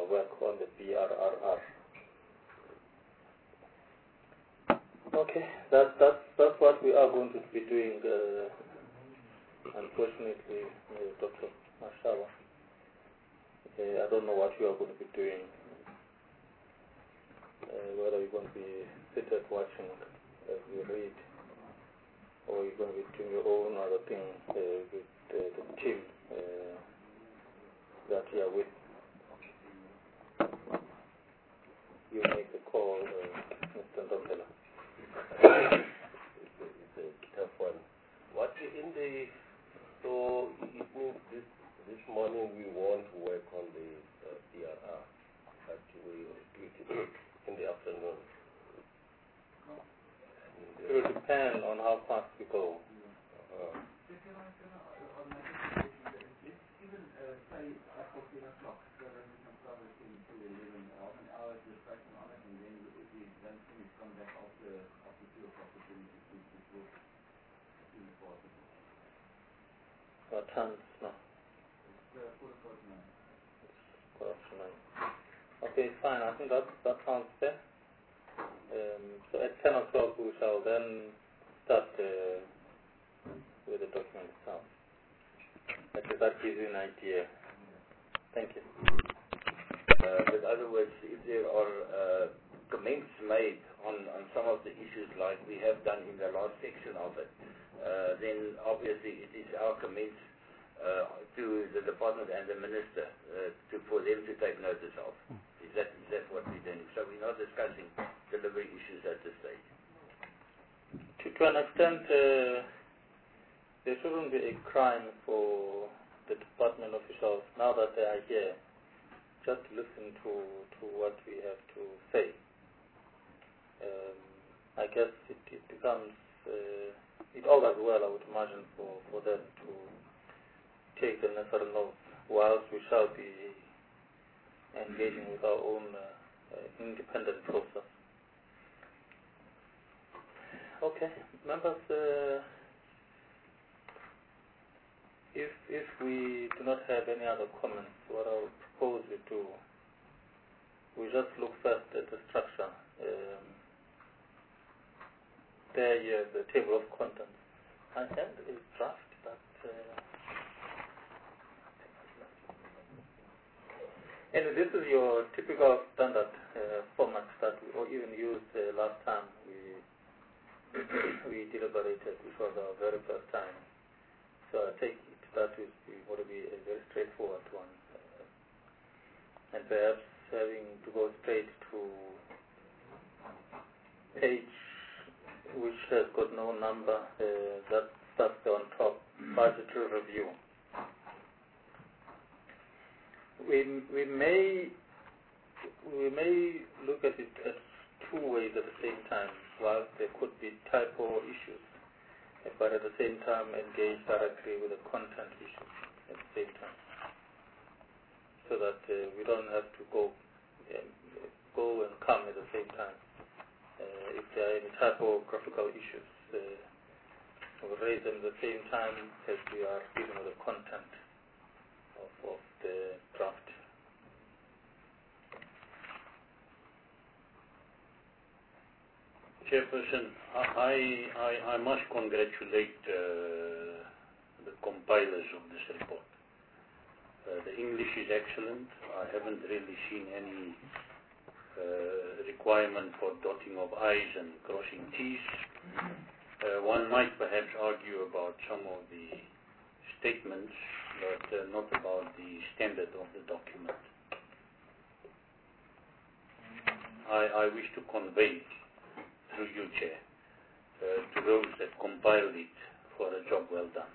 work on the BRRR. Okay, that's what we are going to be doing, unfortunately, Dr. Mashawa. I don't know what you are going to be doing, whether you're going to be seated watching as we read, or you're going to be doing your own other thing with the team that you are with. You make the call, Mr. Ndombela. It's a tough one. What in the so it means this morning we want to work on the PRR, but we will split it in the afternoon. It will depend on how fast we go. What time is now? Okay, fine. I think that sounds fair. So at 10 o'clock we shall then start with the document itself. That gives you an idea. Thank you. In other words, if there are comments made on some of the issues like we have done in the last section of it, then obviously it is our comments to the department and the minister for them to take notice of. Is that what we're doing? So we're not discussing delivery issues at this stage. To an extent, there shouldn't be a crime for the department officials now that they are here just listen to what we have to say. I guess it becomes it augurs well, I would imagine, for them to take the necessary notes whilst we shall be engaging with our own independent process. Okay, members, if we do not have any other comments, what I would propose we do, we just look first at the structure. There you have the table of contents. I had a draft that and this is your typical standard format that we even used last time we deliberated, which was our very first time. So I take it that is going to be a very straightforward one. And perhaps having to go straight to page which has got no number, that's on top, budgetary review. We may look at it as two ways at the same time, while there could be typo issues, but at the same time engage directly with the content issues at the same time, so that we don't have to go and come at the same time. If there are any typographical issues, we'll raise them at the same time as we are dealing with the content of the draft. Chairperson, I must congratulate the compilers of this report. The English is excellent. I haven't really seen any requirement for dotting of I's and crossing T's. One might perhaps argue about some of the statements, but not about the standard of the document. I wish to convey, through you, Chair, to those that compiled it for a job well done.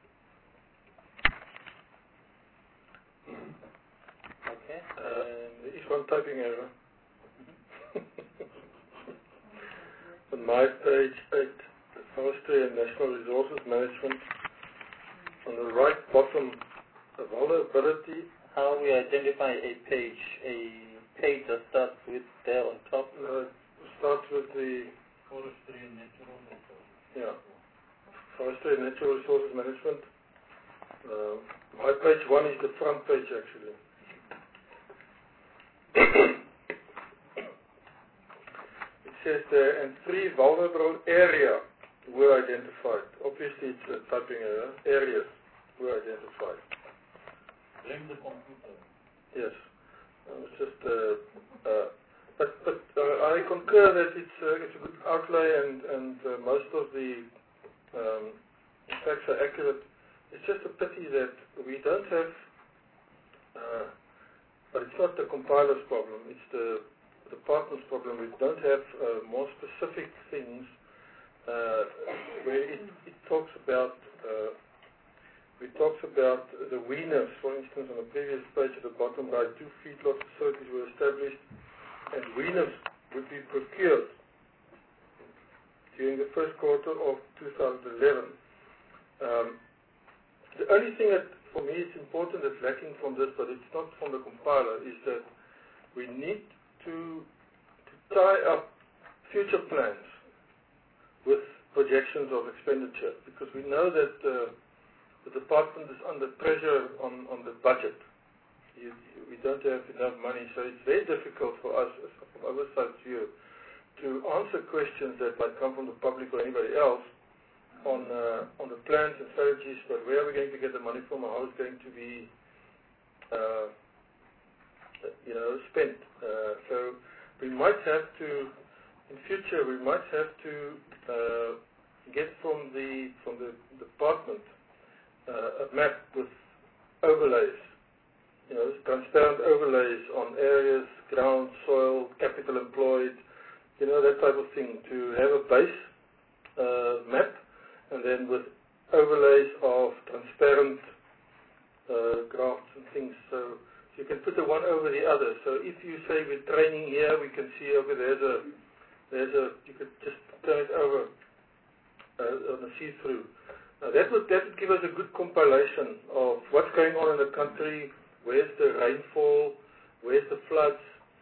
Okay. Is one typing error? On my page 8, Forestry and National Resources Management, on the right bottom, the vulnerability. How we identify a page that starts with there on top? Starts with the Forestry and Natural Resources. Yeah. Forestry and Natural Resources Management. My page 1 is the front page actually. says there, and 3 vulnerable areas were identified. Obviously, it's a typing error. Areas were identified. Blame the computer. Yes. It's just, but I concur that it's a good outlay, and most of the facts are accurate. It's just a pity that we don't have, but it's not the compiler's problem. It's the department's problem. We don't have more specific things where it talks about. It talks about the weaners, for instance, on the previous page at the bottom right, 2 feedlot facilities were established and weaners would be procured during the first quarter of 2011. The only thing that, for me, is important that's lacking from this, but it's not from the compiler, is that we need to tie up future plans with projections of expenditure, because we know that the department is under pressure on the budget. We don't have enough money, so it's very difficult for us, from our side view, to answer questions that might come from the public or anybody else on the plans and strategies, but where are we going to get the money from, or how it's going to be spent. So we might have to, in future, we might have to get from the department a map with overlays, transparent overlays on areas, ground, soil, capital employed, that type of thing, to have a base map, and then with overlays of transparent graphs and things, so you can put the one over the other. So if you say we're training here, we can see over you could just turn it over on a see-through. That would give us a good compilation of what's going on in the country, where's the rainfall, where's the floods.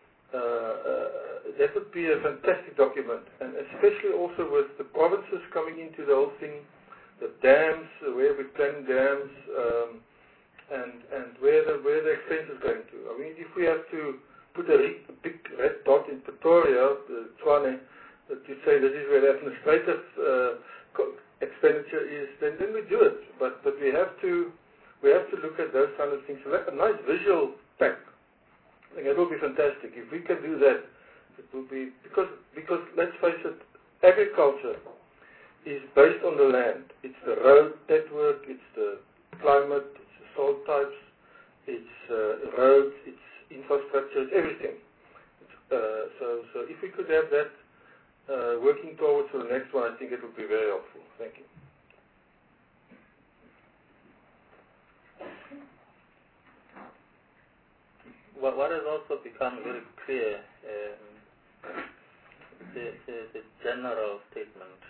That would be a fantastic document, and especially also with the provinces coming into the whole thing, the dams, where we plan dams, and where the expense is going to. I mean, if we have to put a big red dot in Pretoria, Tshwane, to say this is where the administrative expenditure is, then we do it. But we have to look at those kind of things. So that's a nice visual pack. I think it will be fantastic if we can do that. It will be because let's face it, agriculture is based on the land. It's the road network, it's the climate, it's the soil types, it's roads, it's infrastructure, it's everything. So if we could have that working towards the next one, I think it would be very helpful. Thank you. What has also become very clear, the general statement,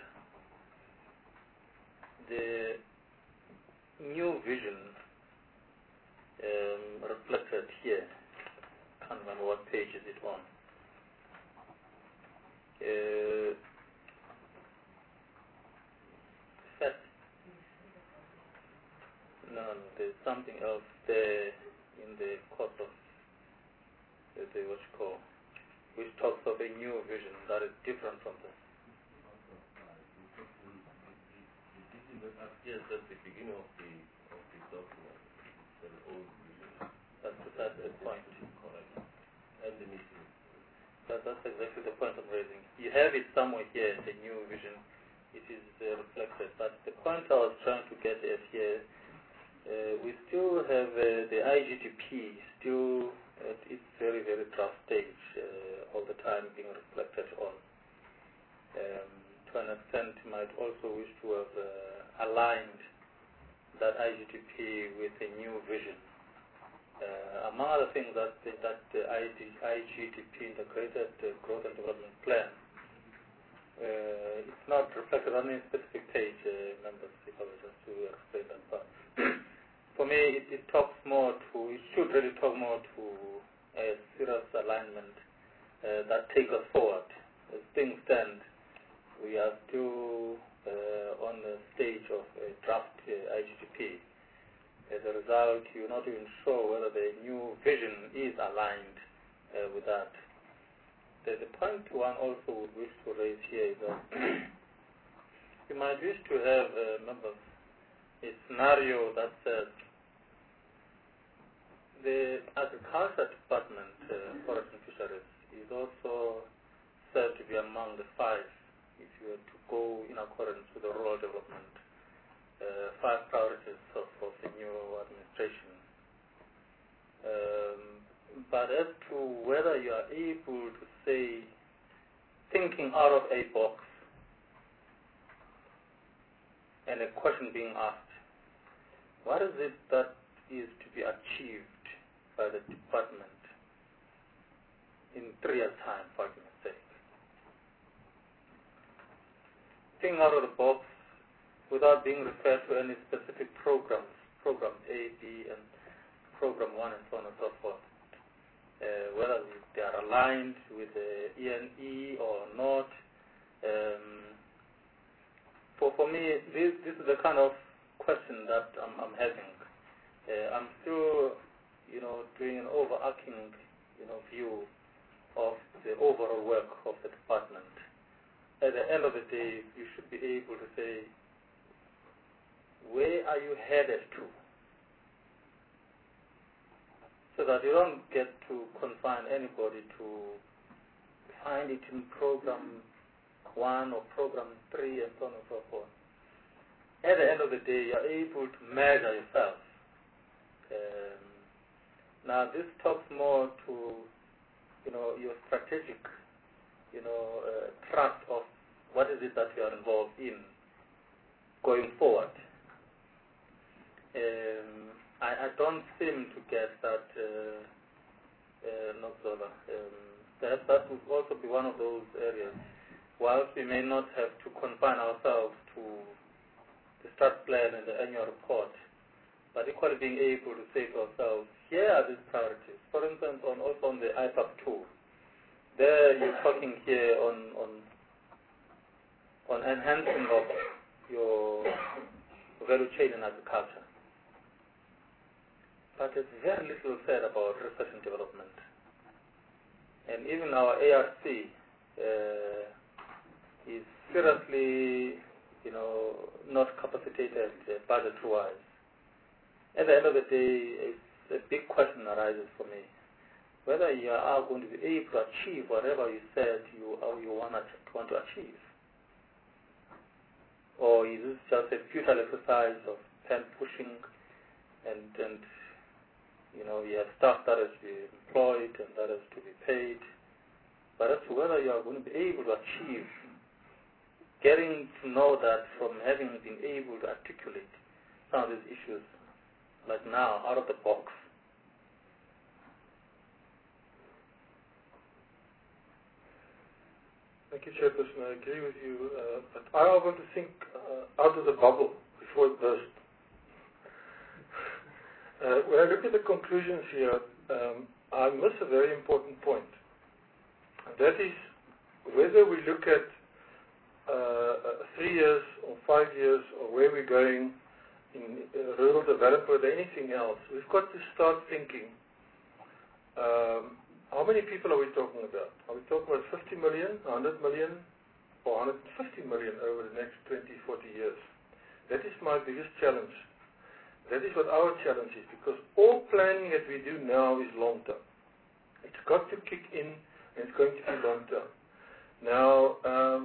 the new vision reflected here. I can't remember what page is it on. No, there's something else there in the course of which talks of a new vision that is different from this. Yes, that's the beginning of the document. It's an old vision. That's the point. Correct. And the meeting. That's exactly the point I'm raising. You have it somewhere here, the new vision. It is reflected. But the point I was trying to get at here, we still have the IGTP still at its very, very draft stage, all the time being reflected on. To an extent, you might also wish to have aligned that IGTP with a new vision. Among other things, that the IGTP, Integrated Growth and Development Plan, it's not reflected on any specific page, members, if I was just to explain that part. For me, it talks more to, it should really talk more to a serious alignment that takes us forward. As things stand, we are still on the stage of a draft IGTP. As a result, you're not even sure whether the new vision is aligned with that. the point one also would wish to raise here is that you might wish to have a scenario that says the Agriculture Department, Forest and Fisheries, is also said to be among the 5, if you were to go in accordance with the rural development, 5 priorities of the new administration. But as to whether you are able to say, thinking out of a box, and a question being asked, what is it that is to be achieved by the department in 3 years' time, for argument's sake? Thinking out of the box without being referred to any specific programs, program A, B, and program 1, and so on and so forth. Whether they are aligned with the ENE or not. For me, this is the kind of question that I'm having. I'm still, doing an overarching, view of the overall work of the department. At the end of the day, you should be able to say, where are you headed to? So that you don't get to confine anybody to find it in program 1 or program 3 and so on and so forth. At the end of the day, you're able to measure yourself. Now, this talks more to, your strategic, thrust of what is it that you are involved in going forward. I don't seem to get that, Nokzola. That would also be one of those areas. Whilst we may not have to confine ourselves to the strat plan and the annual report, but equally being able to say to ourselves, here are these priorities. For instance, also on the IPAP tool, there you're talking here on enhancing of your value chain in agriculture. But there's very little said about research and development. And even our ARC is seriously, not capacitated budget-wise. At the end of the day, a big question arises for me. Whether you are going to be able to achieve whatever you said you want to achieve. Or is this just a futile exercise of pen pushing and you have staff that is to be employed and that is to be paid. But as to whether you are going to be able to achieve, getting to know that from having been able to articulate some of these issues, like now, out of the box. Thank you, Chairperson. I agree with you, but I want to think out of the bubble before it bursts. When I look at the conclusions here, I miss a very important point. And that is whether we look at 3 years or 5 years or where we're going in rural development or anything else, we've got to start thinking, how many people are we talking about? Are we talking about 50 million, 100 million, or 150 million over the next 20, 40 years? That is my biggest challenge. That is what our challenge is, because all planning that we do now is long-term. It's got to kick in, and it's going to be long-term. Now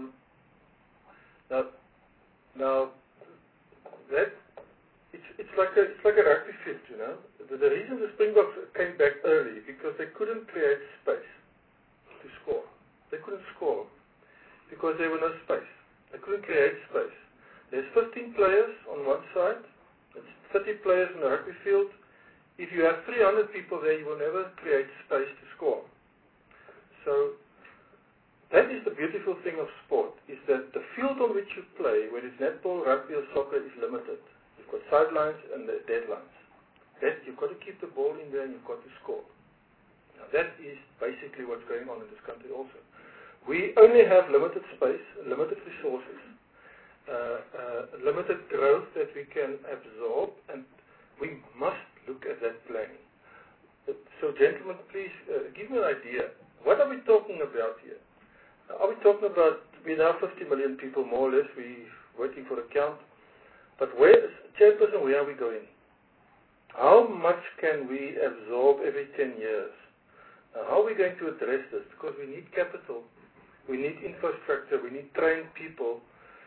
that it's like a rugby field, The reason the Springboks came back early because they couldn't create space to score. They couldn't score because there was no space. They couldn't create space. There's 15 players on one side. It's 30 players in the rugby field. If you have 300 people there, you will never create space to score. So that is the beautiful thing of sport, is that the field on which you play, whether it's netball, rugby or soccer, is limited. You've got sidelines and the deadlines. You've got to keep the ball in there and you've got to score. Now that is basically what's going on in this country also. We only have limited space, limited resources, limited growth that we can absorb, and we must look at that planning. So gentlemen, please give me an idea. What are we talking about here? Are we talking about, we now 50 million people more or less, we working for a count, but Chairperson, where are we going? How much can we absorb every 10 years? How are we going to address this? Because we need capital, we need infrastructure, we need trained people,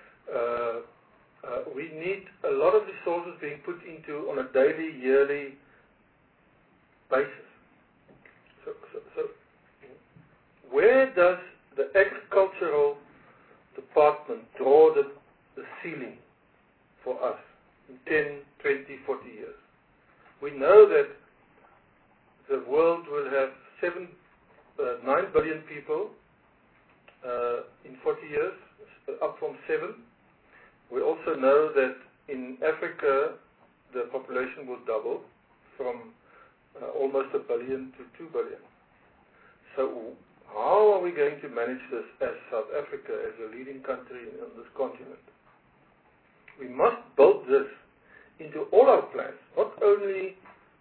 we need a lot of resources being put into on a daily, yearly basis. So where does the agricultural department draw the ceiling for us in 10, 20, 40 years? We know that the world will have 9 billion people in 40 years, up from 7. We also know that in Africa the population will double from almost 1 billion to 2 billion. So how are we going to manage this as South Africa, as a leading country on this continent? We must build this into all our plans, not only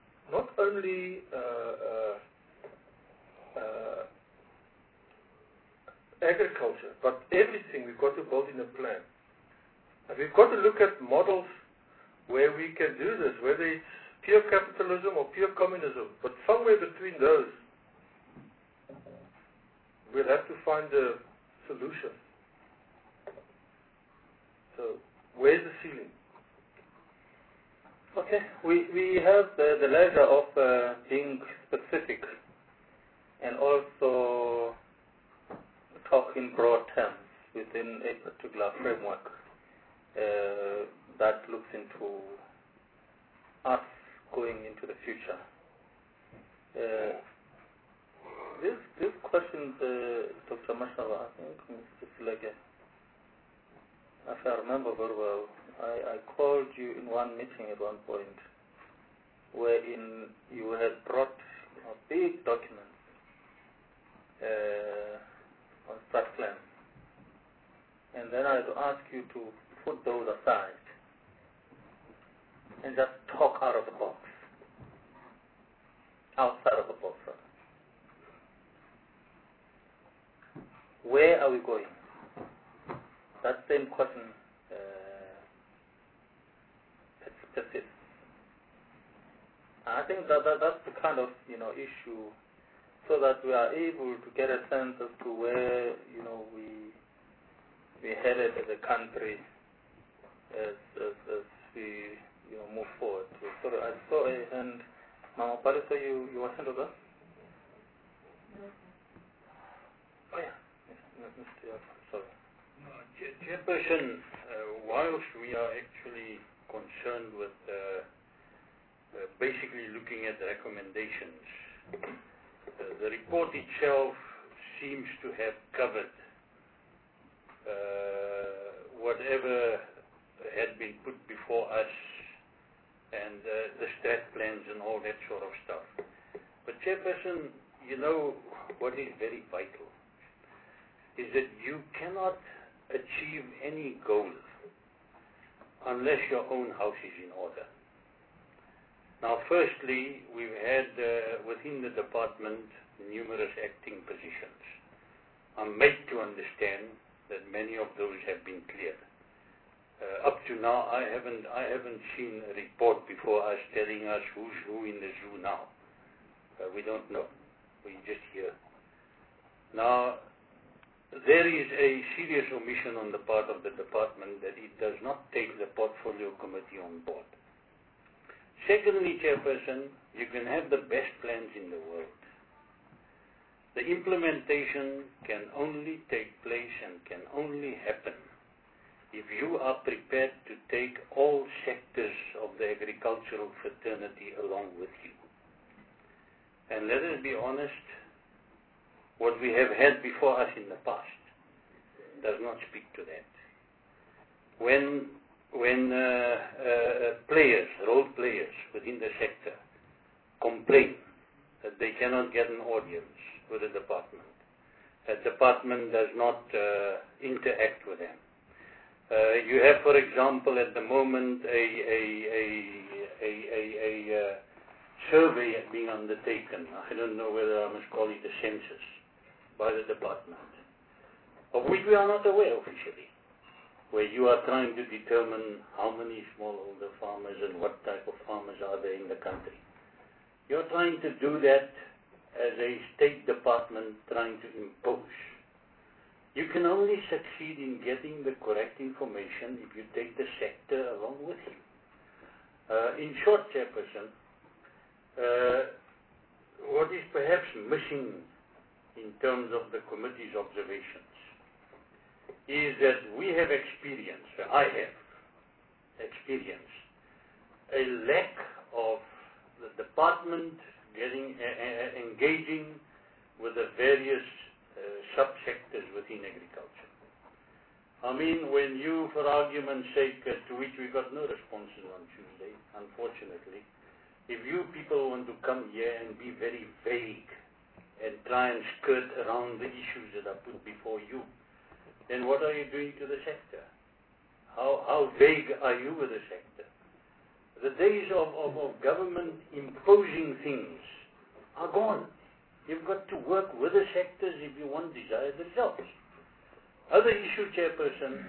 agriculture, but everything we've got to build in a plan. And we've got to look at models where we can do this, whether it's pure capitalism or pure communism, but somewhere between those, we'll have to find a solution. So, where's the ceiling? Okay, we have the leisure of being specific and also talk in broad terms within a particular framework that looks into us going into the future. This question, Dr. Mashava, I think it's like if I remember very well, I called you in one meeting at one point wherein you had brought big documents on strat plan. And then I had to ask you to put those aside and just talk out of the box. Outside of the box, rather. Where are we going? That same question persists. I think that's the kind of issue, so that we are able to get a sense as to where we headed as a country as we move forward. Sorry, I saw a hand. Mama Paliso, you were hand over? Oh yeah. Sorry. Chairperson, whilst we are actually concerned with basically looking at recommendations, the report itself seems to have covered whatever had been put before us and the strat plans and all that sort of stuff. But Chairperson, what is very vital is that you cannot achieve any goal unless your own house is in order. Now, firstly, we've had within the department numerous acting positions. I'm made to understand that many of those have been cleared. Up to now, I haven't seen a report before us telling us who's who in the zoo now. We don't know. We just hear. Now, there is a serious omission on the part of the department that it does not take the portfolio committee on board. Secondly, Chairperson, you can have the best plans in the world. The implementation can only take place and can only happen if you are prepared to take all sectors of the agricultural fraternity along with you. And let us be honest, what we have had before us in the past does not speak to that. When role players within the sector complain that they cannot get an audience with the department does not interact with them. You have, for example, at the moment a survey being undertaken. I don't know whether I must call it a census, by the department, of which we are not aware officially, where you are trying to determine how many smallholder farmers and what type of farmers are there in the country. You're trying to do that as a State Department trying to impose. You can only succeed in getting the correct information if you take the sector along with you. In short, Chairperson, what is perhaps missing in terms of the committee's observations is that we have experienced, I have experienced, a lack of the department engaging with the various subsectors within agriculture. I mean, when you, for argument's sake, to which we got no responses on Tuesday, unfortunately, if you people want to come here and be very vague and try and skirt around the issues that are put before you, then what are you doing to the sector? How vague are you with the sector? The days of government imposing things are gone. You've got to work with the sectors if you want desired results. Other issue, Chairperson,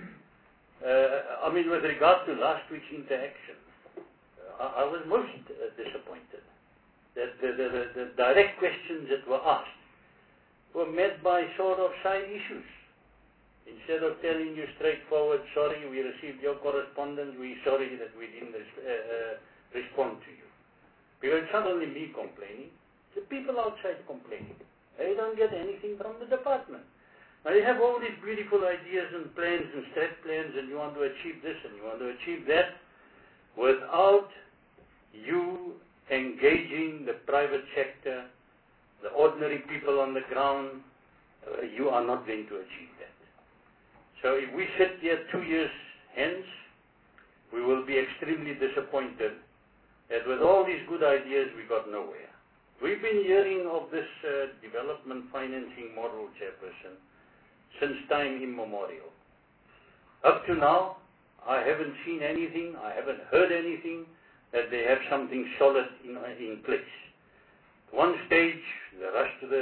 with regard to last week's interaction, I was most disappointed that the direct questions that were asked were met by sort of side issues. Instead of telling you straightforward, sorry, we received your correspondence, we're sorry that we didn't respond to you. Because it's not only me complaining, the people outside complaining. They don't get anything from the department. Now you have all these beautiful ideas and plans and strat plans, and you want to achieve this and you want to achieve that, without you engaging the private sector, the ordinary people on the ground, you are not going to achieve that. So if we sit here 2 years hence, we will be extremely disappointed that with all these good ideas we got nowhere. We've been hearing of this development financing model, Chairperson, since time immemorial. Up to now, I haven't seen anything, I haven't heard anything that they have something solid in place. One stage, the rush to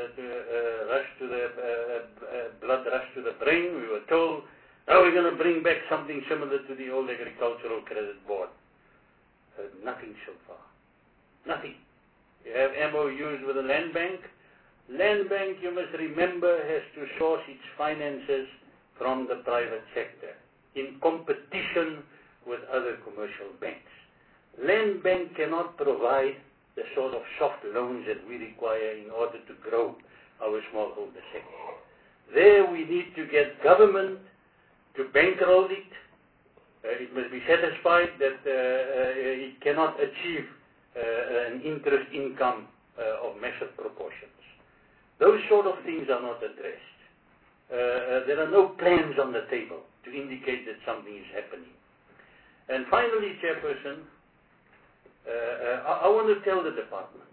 the blood rush to the brain. We were told, now we're going to bring back something similar to the old Agricultural Credit Board. Nothing so far. Nothing. You have MOUs with the Land Bank. Land Bank, you must remember, has to source its finances from the private sector in competition with other commercial banks. Land Bank cannot provide the sort of soft loans that we require in order to grow our smallholder sector. There we need to get government to bankroll it. It must be satisfied that it cannot achieve an interest income of massive proportions. Those sort of things are not addressed. There are no plans on the table to indicate that something is happening. And finally, Chairperson, I want to tell the department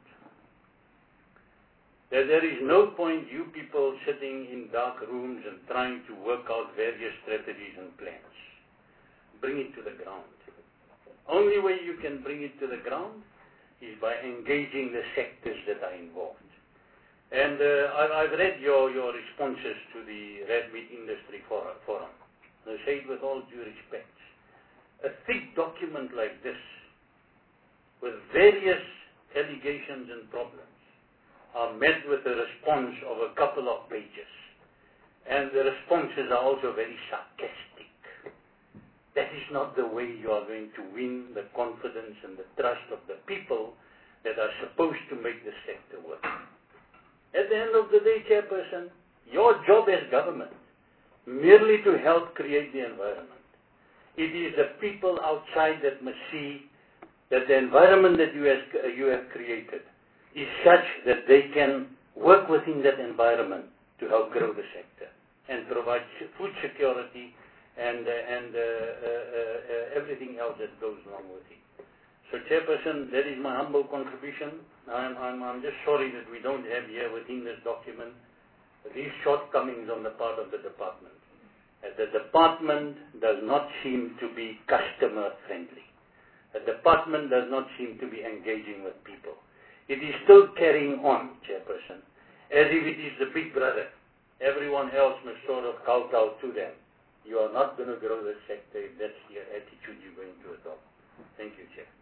that there is no point you people sitting in dark rooms and trying to work out various strategies and plans. Bring it to the ground. Only way you can bring it to the ground is by engaging the sectors that are involved. And I've read your responses to the Red Meat Industry Forum. I say it with all due respect. A thick document like this, with various allegations and problems, are met with a response of a couple of pages. And the responses are also very sarcastic. That is not the way you are going to win the confidence and the trust of the people that are supposed to make the sector work. At the end of the day, Chairperson, your job as government, merely to help create the environment. It is the people outside that must see that the environment that you have created is such that they can work within that environment to help grow the sector and provide food security and everything else that goes along with it. So, Chairperson, that is my humble contribution. I'm just sorry that we don't have here within this document these shortcomings on the part of the department. The department does not seem to be customer friendly. The department does not seem to be engaging with people. It is still carrying on, Chairperson, as if it is the big brother. Everyone else must sort of kowtow to them. You are not going to grow the sector if that's your attitude you're going to adopt. Thank you, Chair.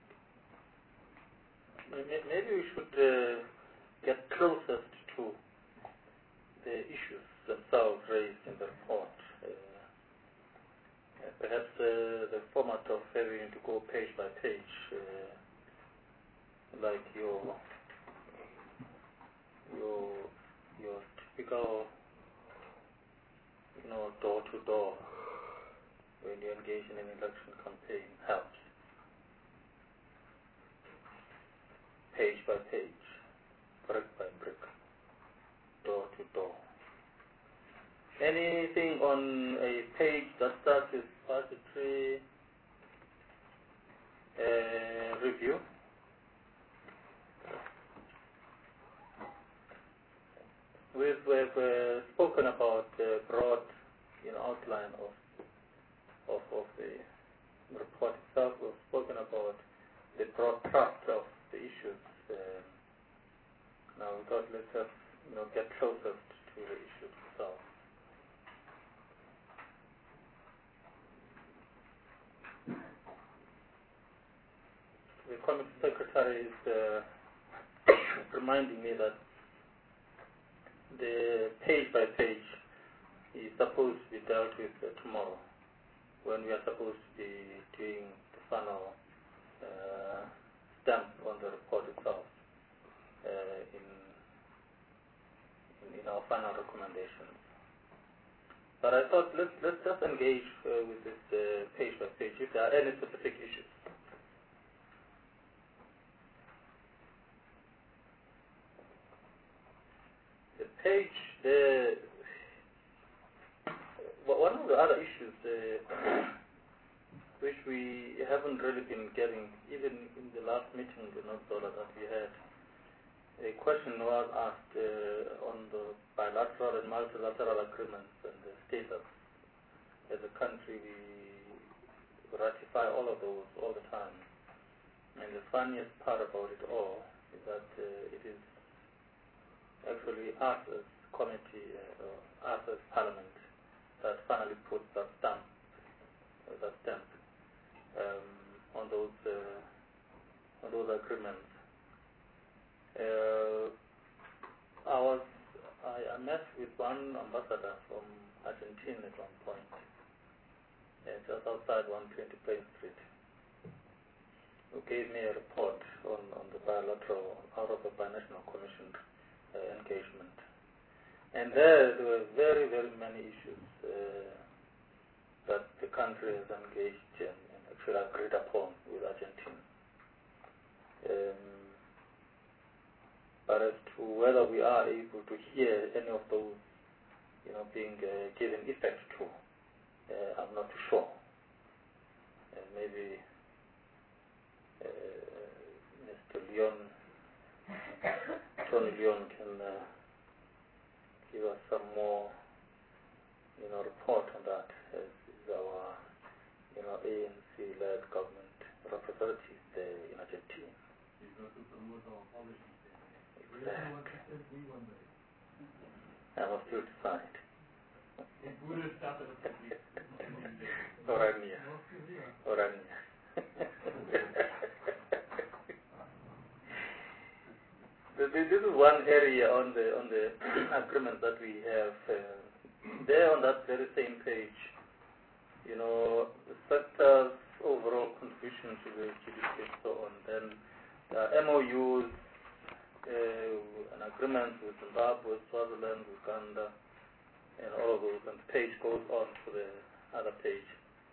Maybe we should get closest to the issues themselves raised in the report. Perhaps the format of having to go page by page, like your typical, door to door when you engage in an election campaign helps. Page by page, brick by brick, door to door. Anything on a page that starts with budgetary review? We've spoken about the broad outline of the report itself. We've spoken about the broad thrust of the issues. Now we thought let's just get closest to the issues itself. The committee secretary is reminding me that the page by page is supposed to be dealt with tomorrow, when we are supposed to be doing the final stamp on the report itself in our final recommendations. But I thought let's just engage with this page by page if there are any specific issues. The page, one of the other issues which we haven't really been getting, even in the last meeting in North-Zola that we had, a question was asked on the bilateral and multilateral agreements and the status. As a country, we ratify all of those all the time. And the funniest part about it all is that it is actually us as committee, us as parliament, that finally puts that stamp on those agreements. I met with one ambassador from Argentina at one point, just outside 120 Plain Street, who gave me a report on the bilateral, out of the binational commission engagement. And there were very, very many issues that the country has engaged in and actually agreed upon with Argentina. But as to whether we are able to hear any of those, being given effect to, I'm not too sure. Maybe Mr. Tony Leon can give us some more, report on that, as is our, ANC-led government representative there in Argentina. He's going to promote our policies there. Exactly. I must still decide. Orania. This is one area on the agreement that we have there on that very same page. The sector's overall contribution to the GDP and so on. Then MOUs, an agreement with Zimbabwe, Swaziland, Uganda, and all of those. And the page goes on to the other page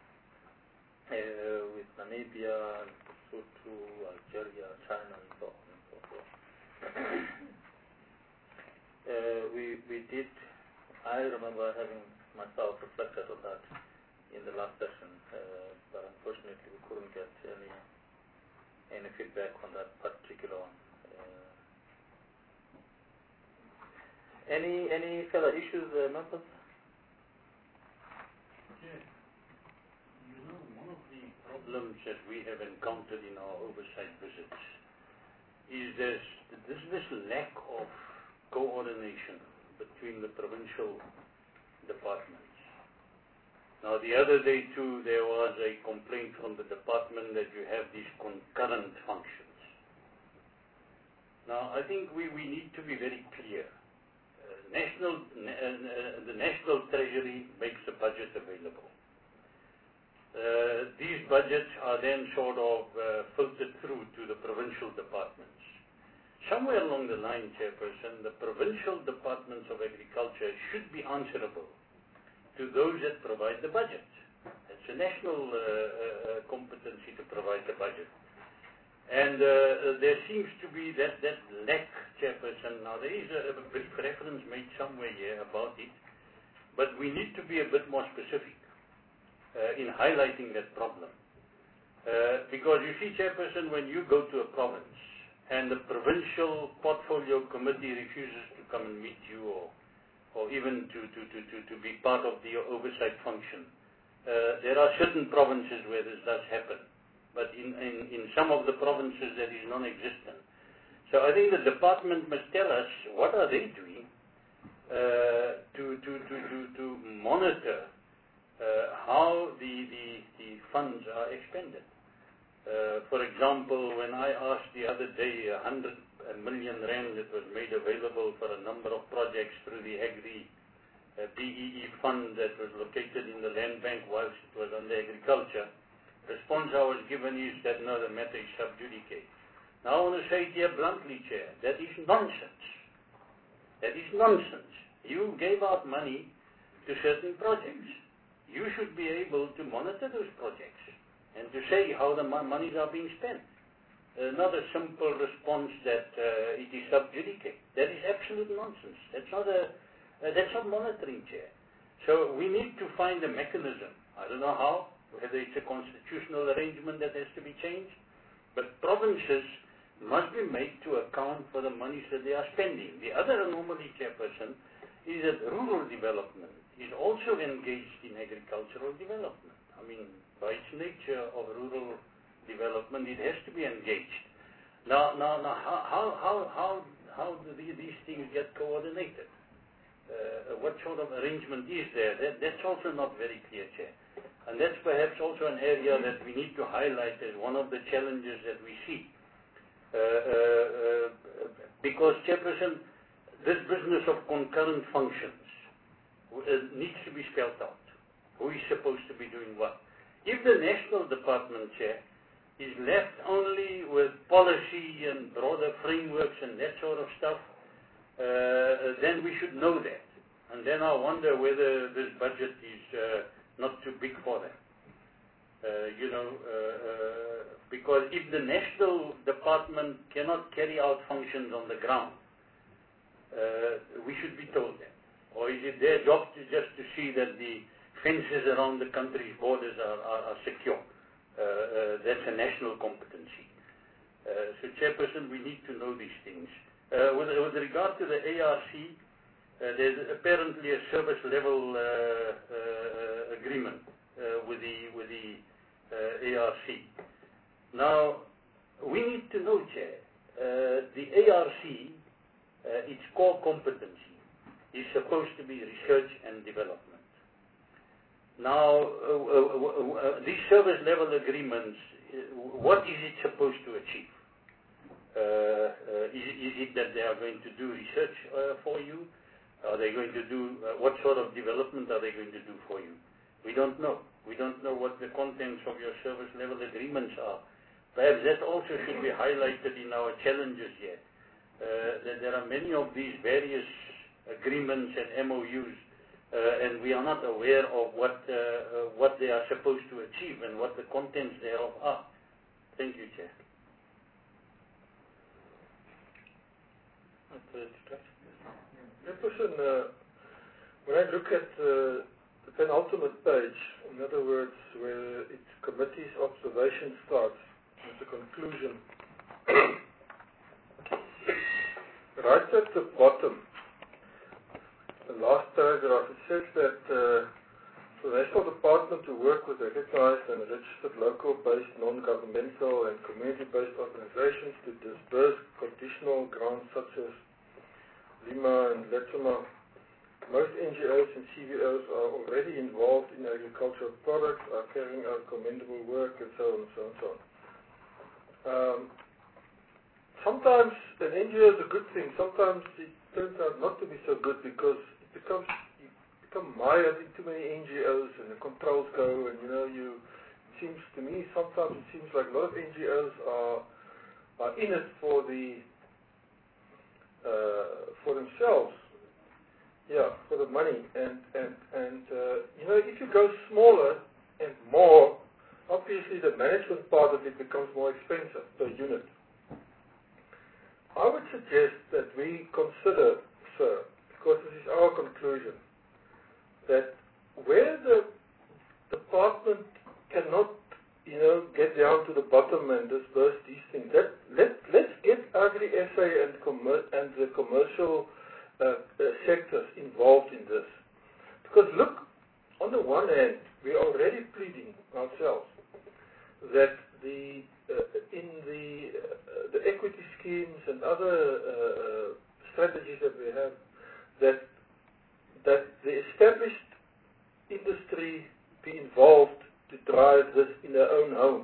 with Namibia, Lesotho, Algeria, China, and so on and so forth. I remember having myself reflected on that in the last session, but unfortunately we couldn't get any feedback on that particular one. Any further issues, members? Yeah. One of the problems that we have encountered in our oversight visits is this lack of coordination between the provincial departments. Now, the other day too, there was a complaint from the department that you have these concurrent functions. Now, I think we need to be very clear. The National Treasury makes a budget available. These budgets are then sort of filtered through to the provincial departments. Somewhere along the line, Chairperson, the provincial departments of agriculture should be answerable to those that provide the budget. It's a national competency to provide the budget. And there seems to be that lack, Chairperson. Now, there is a brief reference made somewhere here about it, but we need to be a bit more specific in highlighting that problem. Because you see, Chairperson, when you go to a province and the provincial portfolio committee refuses to come and meet you or even to be part of the oversight function, there are certain provinces where this does happen. But in some of the provinces that is non-existent. So I think the department must tell us what are they doing to monitor how the funds are expended. For example, when I asked the other day 100 million rand that was made available for a number of projects through the Agri BEE fund that was located in the land bank whilst it was under agriculture, response I was given is that no, the matter is sub judice. Now I want to say it here bluntly, Chair, that is nonsense. That is nonsense. You gave out money to certain projects. You should be able to monitor those projects and to say how the monies are being spent. Not a simple response that it is sub judice. That is absolute nonsense. That's not monitoring, Chair. So we need to find a mechanism. I don't know how. Whether it's a constitutional arrangement that has to be changed, but provinces must be made to account for the monies that they are spending. The other anomaly, Chairperson, is that rural development is also engaged in agricultural development. I mean, by its nature of rural development, it has to be engaged. Now, how do these things get coordinated? What sort of arrangement is there? That's also not very clear, Chair. And that's perhaps also an area that we need to highlight as one of the challenges that we see. Because, Chairperson, this business of concurrent functions needs to be spelled out. Who is supposed to be doing what? If the national department, Chair, is left only with policy and broader frameworks and that sort of stuff, then we should know that. And then I wonder whether this budget is not too big for them. Because if the national department cannot carry out functions on the ground, we should be told that. Or is it their job just to see that the fences around the country's borders are secure? That's a national competency. So, Chairperson, we need to know these things. With regard to the ARC, there's apparently a service level agreement with the ARC. Now, we need to know, Chair, the ARC, its core competency is supposed to be research and development. Now, these service level agreements, what is it supposed to achieve? Is it that they are going to do research for you? Are they going to do, what sort of development are they going to do for you? We don't know. We don't know what the contents of your service level agreements are. Perhaps that also should be highlighted in our challenges here. That there are many of these various agreements and MOUs, and we are not aware of what they are supposed to achieve and what the contents thereof are. Thank you, Chair. Chairperson, when I look at the penultimate page, in other words, where its committee's observation starts, at the conclusion, right at the bottom, the last paragraph, it says that for the National Department to work with recognized and registered local-based, non-governmental and community-based organizations to disburse conditional grants such as Lima and Letoma, most NGOs and CVOs are already involved in agricultural products, are carrying out commendable work, and so on and so on and so on. Sometimes an NGO is a good thing. Sometimes it turns out not to be so good because you become mired in too many NGOs and the controls go, and it seems to me sometimes it seems like a lot of NGOs are in it for themselves. Yeah, for the money, and if you go smaller and more, obviously the management part of it becomes more expensive per unit. I would suggest that we consider, sir, because this is our conclusion, that where the department cannot, get down to the bottom and disperse these things, let's get Agri-SA and the commercial sectors involved in this. Because look, on the one hand, we are already pleading ourselves that in the equity schemes and other strategies that we have, that the established industry be involved to drive this in their own home.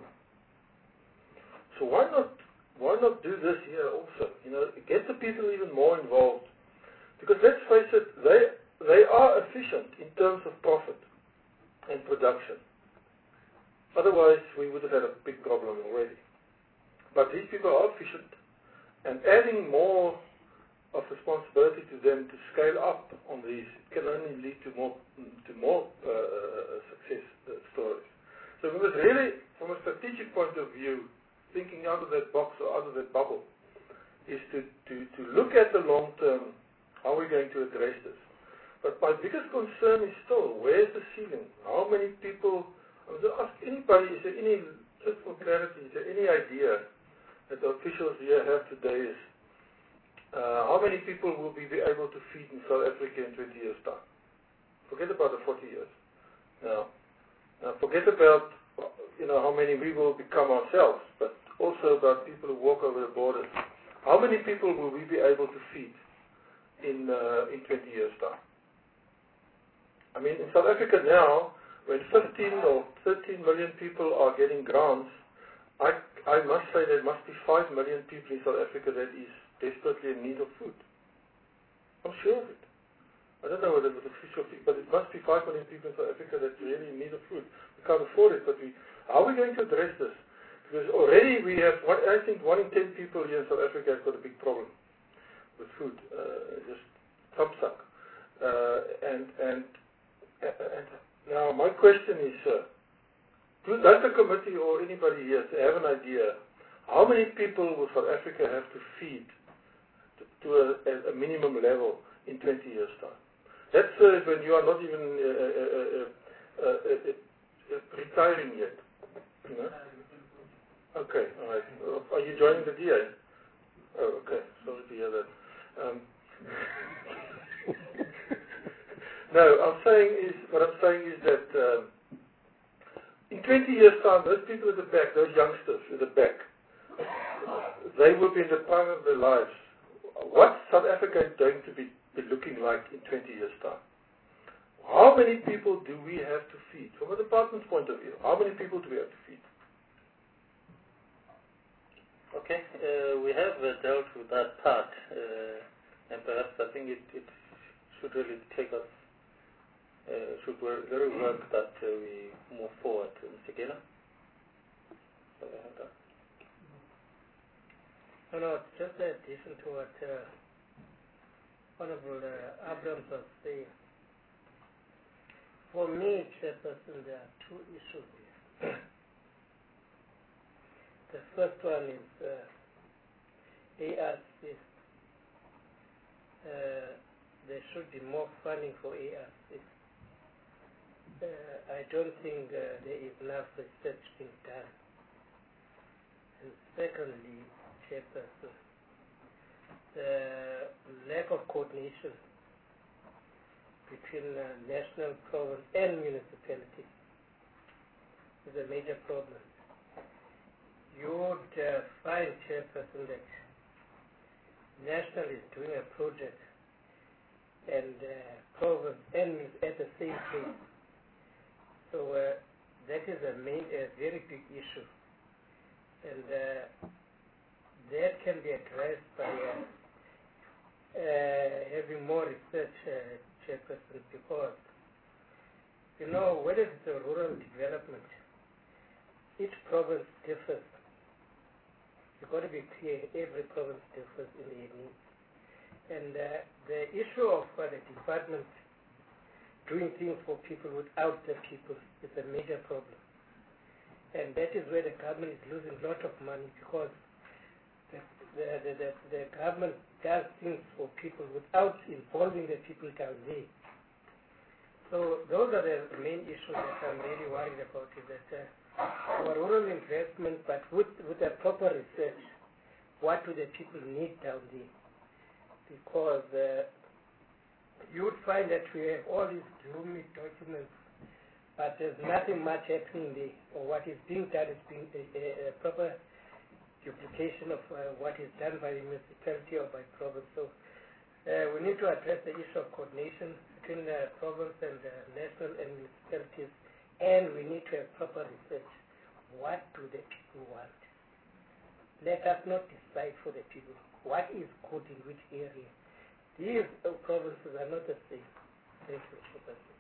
So why not do this here also? Get the people even more involved. Because let's face it, they are efficient in terms of profit and production. Otherwise, we would have had a big problem already. But these people are efficient, and adding more of responsibility to them to scale up on these can only lead to more success stories. So we must really, from a strategic point of view, thinking out of that box or out of that bubble, is to look at the long term. How are we going to address this? But my biggest concern is still, where's the ceiling? How many people, I was ask anybody, is there any, just for clarity, is there any idea that the officials here have today is, how many people will we be able to feed in South Africa in 20 years' time? Forget about the 40 years. Now forget about, how many we will become ourselves, but also about people who walk over the borders. How many people will we be able to feed in 20 years' time? I mean, in South Africa now, when 15 or 13 million people are getting grants, I must say there must be 5 million people in South Africa that is desperately in need of food. I'm sure of it. I don't know whether it was official, but it must be 5 million people in South Africa that really in need of food. We can't afford it, but how are we going to address this? Because already we have, I think 1 in 10 people here in South Africa has got a big problem with food, just thumbs up. And now my question is, does the committee or anybody here have an idea how many people will South Africa have to feed to a minimum level in 20 years' time? That's when you are not even retiring yet. Okay, all right. Are you joining the DA? Oh, okay. Sorry to hear that. No, what I'm saying is that in 20 years' time, those people at the back, those youngsters at the back, they will be in the prime of their lives. What's South Africa going to be looking like in 20 years' time? How many people do we have to feed? From a department's point of view, how many people do we have to feed? Okay, we have dealt with that part, and perhaps I think it should really take us, should very work that we move forward. Mr. Gela? No, just in addition to what Honorable Abrams was saying. For me, Chairperson, there are 2 issues here. The first one is ARCs. There should be more funding for ARCs. I don't think there is enough research being done. And secondly, Chairperson, the lack of coordination between national, province, and municipalities is a major problem. You would find, Chairperson, that national is doing a project and province enemies at the same place. So that is a very big issue, and that can be addressed by having more research, Chairperson, because whether it's a rural development, each province differs. You've got to be clear, every province differs in their needs. And the issue of the department doing things for people without the people is a major problem. And that is where the government is losing a lot of money, because the government does things for people without involving the people down there. So those are the main issues that I'm really worried about, is that our rural investment, but with a proper research, what do the people need down there? Because you would find that we have all these gloomy documents, but there's nothing much happening there, or what is being done is being a proper duplication of what is done by the municipality or by province. So we need to address the issue of coordination between the province and the national and municipalities, and we need to have proper research. What do the people want? Let us not decide for the people. What is good in which area? These provinces are not the same. Thank you, Mr. President.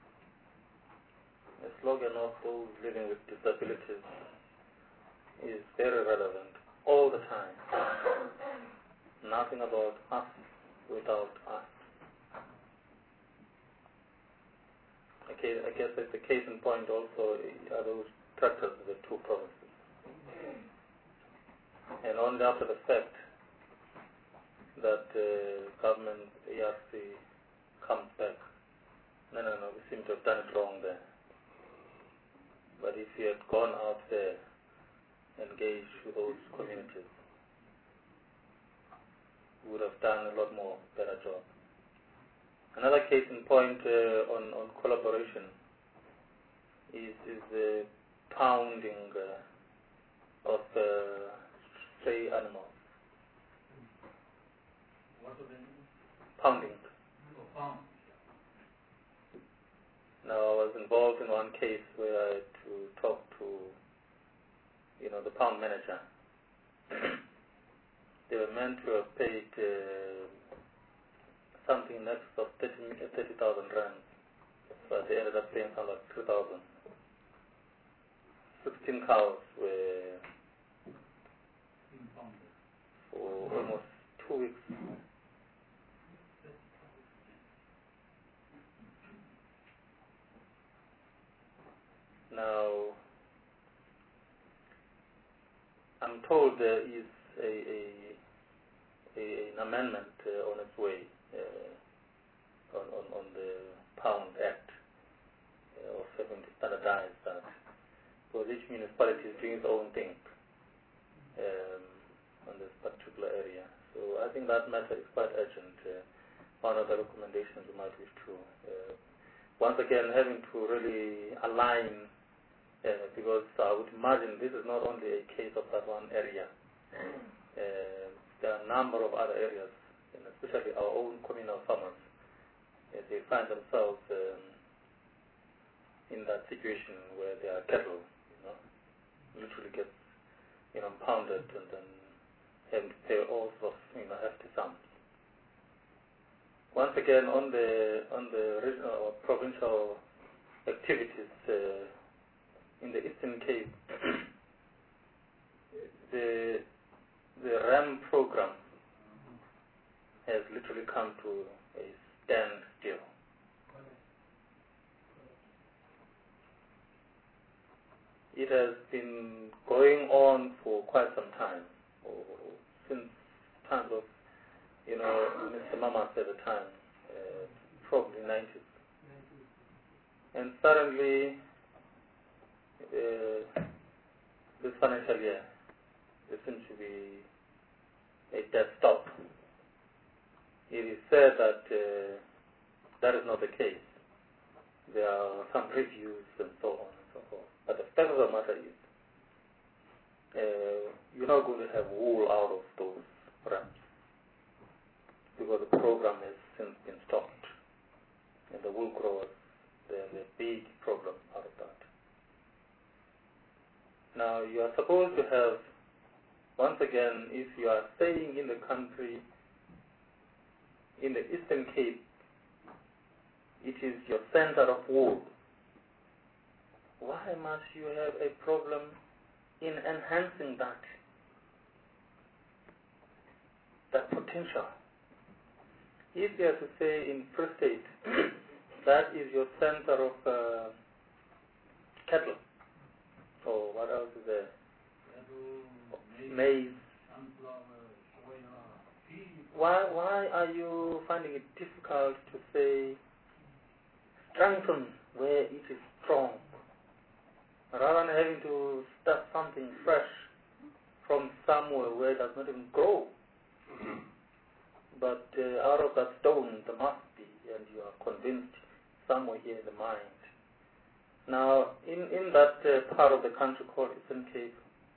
The slogan of those living with disabilities is very relevant all the time. Nothing about us without us. Okay, I guess that's the case in point also are those tractors of the two provinces. And only after the fact that government ARC comes back, no, we seem to have done it wrong there. But if you had gone out there, engaged with those communities, we would have done a lot more better job. Another case in point on collaboration is the pounding of stray animals. What do they mean? Pounding. Oh, pound. Now, I was involved in one case where I had to talk to, the pound manager. They were meant to have paid something in excess of 30,000 rand, but they ended up paying something like 2,000. 16 cows were for almost 2 weeks. Now, I'm told there is an amendment on its way on the Pound Act of having to standardize that. So each municipality is doing its own thing on this particular area. So I think that matter is quite urgent. One of the recommendations we might wish to, once again, having to really align, because I would imagine this is not only a case of that one area. There are a number of other areas, and especially our own communal farmers. They find themselves in that situation where their cattle, literally gets, pounded and then having to pay all sorts of, hefty sums. Once again, on the regional or provincial activities in the Eastern Cape, the RAM program has literally come to a standstill. It has been going on for quite some time, since times of, Mr. Mamas at the time, probably 90s. And suddenly, this financial year, there seems to be a dead stop. It is said that that is not the case. There are some reviews and so on and so forth. But the fact of the matter is, you're not going to have wool out of those rams, because the program has since been stopped. wool growers, there's a big problem out of that. Now, you are supposed to have, once again, if you are staying in the country, in the Eastern Cape, it is your center of wool. Why must you have a problem in enhancing that potential? If you have to say in Free State, that is your center of cattle, or what else is there? Maize. Why are you finding it difficult to say strengthen where it is strong, rather than having to start something fresh from somewhere where it does not even grow? But out of that stone there must be, and you are convinced somewhere here in the mind. Now, in that part of the country called Eastern Cape,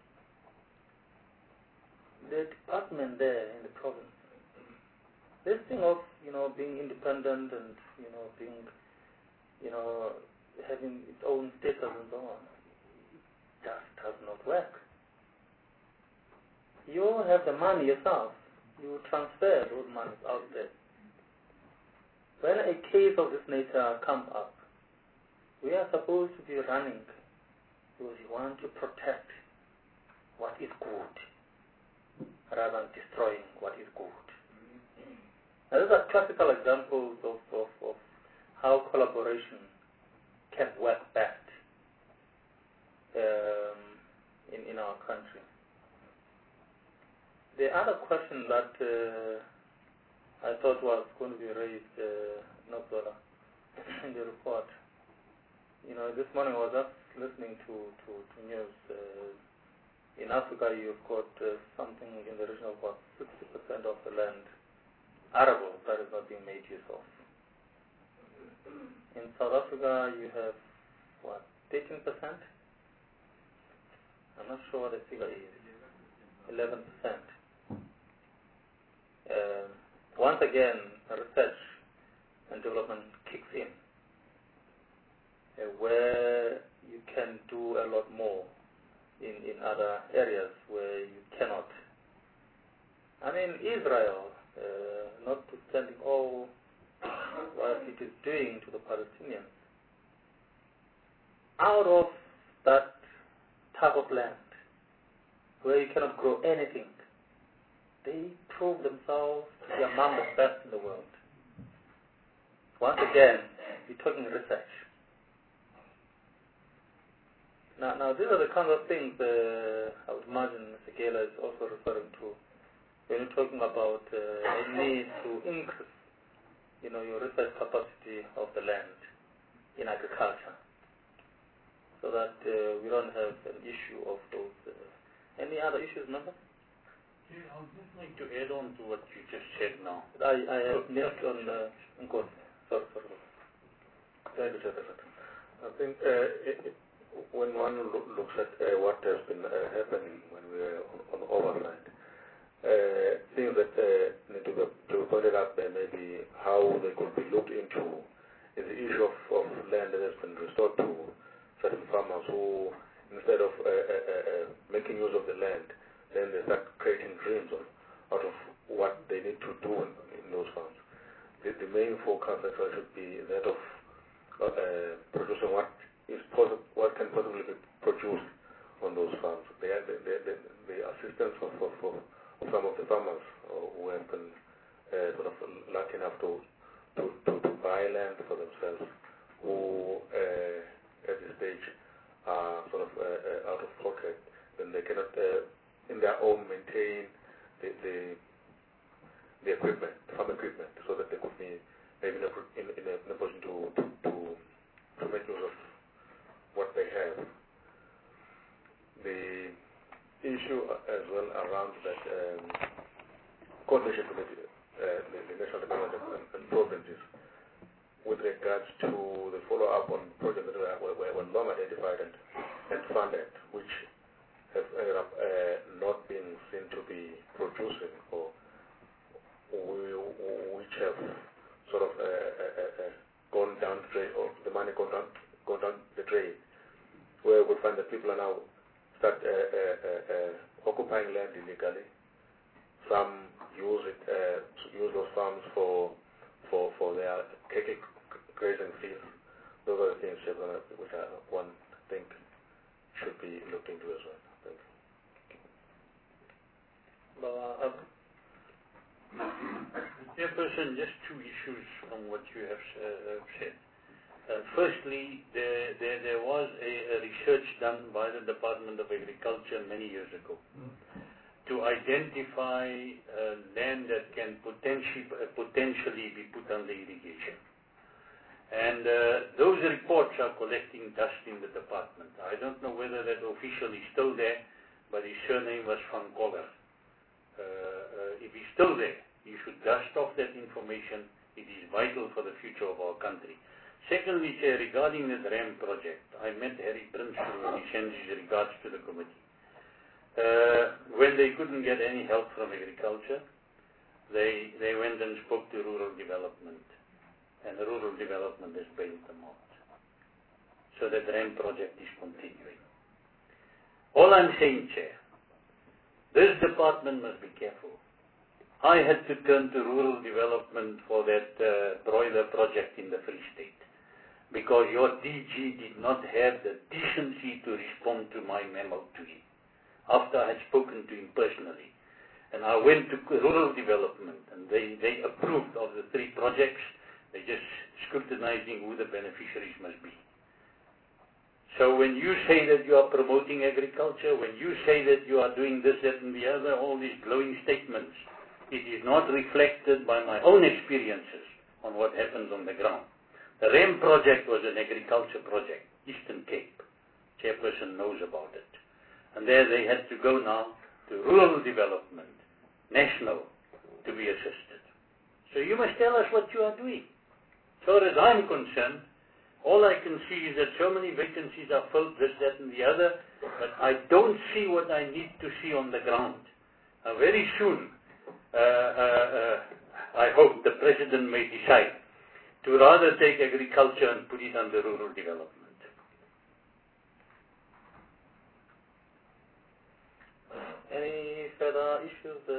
the department there in the province, this thing of being independent and being having its own status and so on, just does not work. You have the money yourself. You transfer those monies out there. When a case of this nature comes up, we are supposed to be running because we want to protect what is good rather than destroying what is good. Now, these are classical examples of how collaboration can work best in our country. The other question that I thought was going to be raised, Nozola, in the report, this morning I was just listening to news. In Africa, you've got something in the region of about 60% of the land, arable, that is not being made use of. In South Africa, you have, 13%? I'm not sure what the figure is. 11%. Once again, research and development kicks in, where you can do a lot more in other areas where you cannot. I mean, Israel, notwithstanding all what it is doing to the Palestinians, out of that type of land where you cannot grow anything, they prove themselves to be among the best in the world. Once again, we're talking research. Now these are the kinds of things I would imagine Mr. Gela is also referring to when you're talking about a need to increase, your research capacity of the land in agriculture, so that we don't have an issue of those. Any other issues, number? Yeah, I would just like to add on to what you just said now. I have missed on good. Sorry. Thank you, Chairperson. I think when one looks at what has been happening when we were on oversight, things that need to be pointed out there, maybe how they could be looked into, is the issue of land that has been restored to certain farmers who, instead of making use of the land, then they start creating dreams out of what they need to do in those farms. The main focus actually should be that of producing what can possibly be produced on those farms. The assistance of some of the farmers who have been sort of lucky enough to buy land for themselves, who at this stage are sort of out of pocket, then they cannot in their own maintain the equipment, farm equipment, so that they could be maybe in a position to make use of what they have. The issue as well around that coordination with the National Development and provinces with regards to the follow-up on projects that were long identified and funded, which have ended up not being seen to be producing, or which have sort of gone gone down the drain, or the money gone down the drain, where we find that people are now start occupying land illegally. Some use those farms for their grazing fields. Those are the things which one think should be looked into as well. Thank you. Chairperson, just two issues from what you have said. Firstly, there was a research done by the Department of Agriculture many years ago to identify land that can potentially be put under irrigation. And those reports are collecting dust in the department. I don't know whether that official is still there, but his surname was Van Koller. If he's still there, you should dust off that information. It is vital for the future of our country. Secondly, Chair, regarding the RAM project, I met Harry Prinsloo and he sends his regards to the committee. When they couldn't get any help from agriculture, they went and spoke to rural development, and the rural development has bailed them out. So that RAM project is continuing. All I'm saying, Chair, this department must be careful. I had to turn to rural development for that broiler project in the Free State because your DG did not have the decency to respond to my memo to him after I had spoken to him personally. And I went to rural development and they approved of the 3 projects. They're just scrutinizing who the beneficiaries must be. So when you say that you are promoting agriculture, when you say that you are doing this, that and the other, all these glowing statements, it is not reflected by my own experiences on what happens on the ground. The REM project was an agriculture project, Eastern Cape. Chairperson knows about it. And there they had to go now to rural development, national, to be assisted. So you must tell us what you are doing. As far as I'm concerned, all I can see is that so many vacancies are filled, this, that, and the other, but I don't see what I need to see on the ground. Very soon, I hope the President may decide to rather take agriculture and put it under rural development. Any further issues?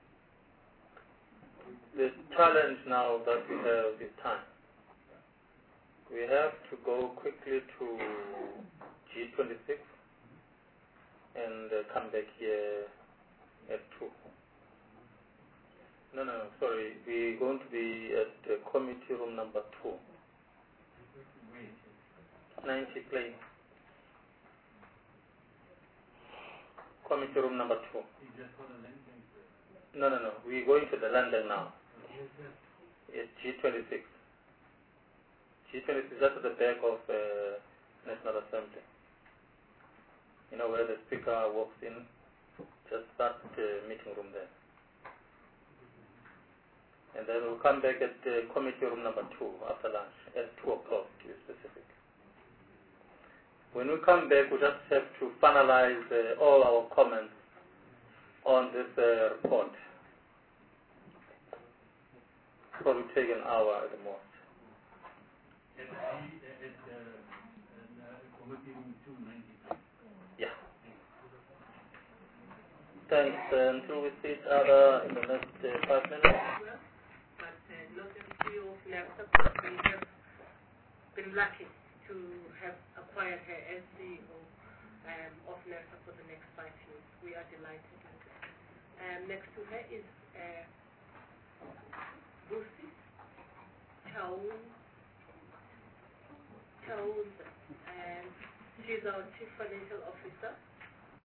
The challenge now that we have is time. We have to go quickly to G26 and come back here at 2. No, sorry. We're going to be at committee room number 2. 90 Plain. Committee room number 2. No. We're going to the London now. It's G26. G26 is just at the back of National Assembly. You know where the speaker walks in? Just that meeting room there. And then we'll come back at committee room number 2 after lunch at 2 o'clock to be specific. When we come back, we just have to finalize all our comments on this report. Probably take an hour at the most. Yeah. Thanks. Until we see each other in the next 5 minutes. But not in view of NAFTA, but we have been lucky to have acquired her as CEO of NAFTA for the next 5 years. We are delighted with it. Next to her is Lucy Chauza, and she's our Chief Financial Officer.